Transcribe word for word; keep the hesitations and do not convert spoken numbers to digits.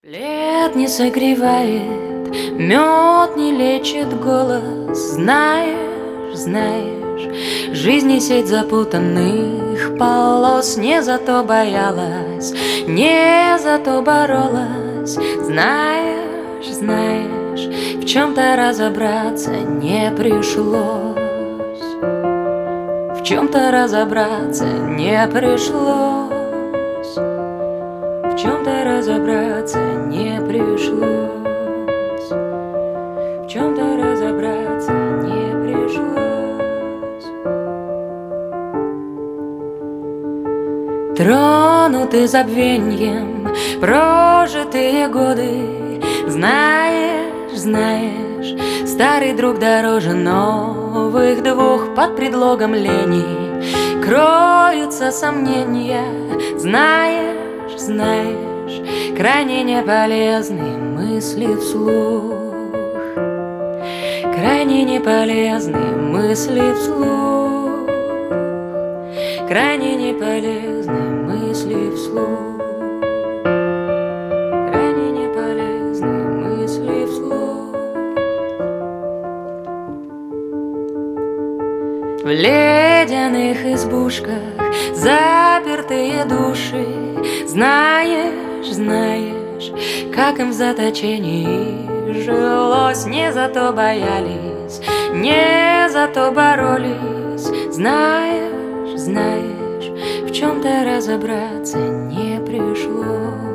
Плед не согревает, мед не лечит голос. Знаешь, знаешь, жизни сеть запутанных полос. Не за то боялась, не за то боролась. Знаешь, знаешь, в чем-то разобраться не пришлось. В чем-то разобраться не пришлось. В чем-то разобраться не пришлось. В чем-то разобраться не пришлось. Тронуты забвеньем прожитые годы. Знаешь, знаешь, старый друг дороже новых двух. Под предлогом лени кроются сомнения. Знаешь, знаешь, крайне неполезны мысли вслух. Крайне неполезны мысли вслух. Крайне неполезны мысли вслух. Крайне неполезны мысли вслух. В ледяных избушках запертые души. Знаешь, знаешь, как им в заточении жилось. Не за то боялись, не за то боролись. Знаешь, знаешь, в чем-то разобраться не пришлось.